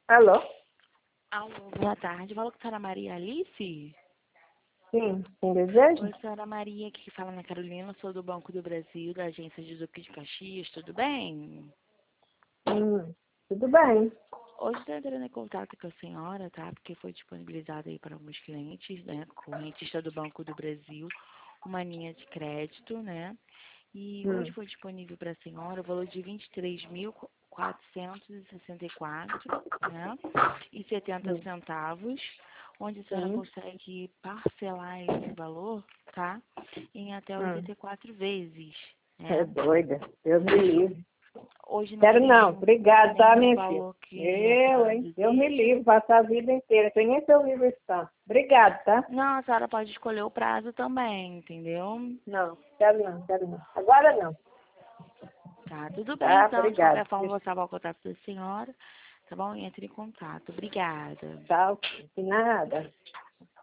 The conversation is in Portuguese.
Alô? Alô, boa tarde. Fala com a senhora Maria Alice? Sim, quem deseja? Oi, senhora Maria, aqui que fala na Carolina, sou do Banco do Brasil, da agência de Duque de Caxias, tudo bem? Tudo bem. Hoje estou entrando em contato com a senhora, tá? Porque foi disponibilizada aí para alguns clientes, né? Correntista do Banco do Brasil, uma linha de crédito, né? E hoje foi disponível para a senhora o valor de R$ 23.464, né? E 70 Hum, centavos, onde a senhora Sim. consegue parcelar esse valor, tá? Em até Hum. 84 vezes, É né? doida. Deus me livre. Hoje não Quero tem não. Obrigado, tá, nenhum minha filha? valor que a Eu, senhora hein? Deus me deseje. livre. Passar a vida inteira. Tem nem seu livro está. Obrigado, tá? Não, a senhora pode escolher o prazo também, entendeu? Não, quero não, quero não. Agora não. Tá, tudo bem, Tá, então. De obrigado. qualquer forma, vou salvar o contato da senhora, tá bom? Entre em contato. Obrigada. Tchau. De nada.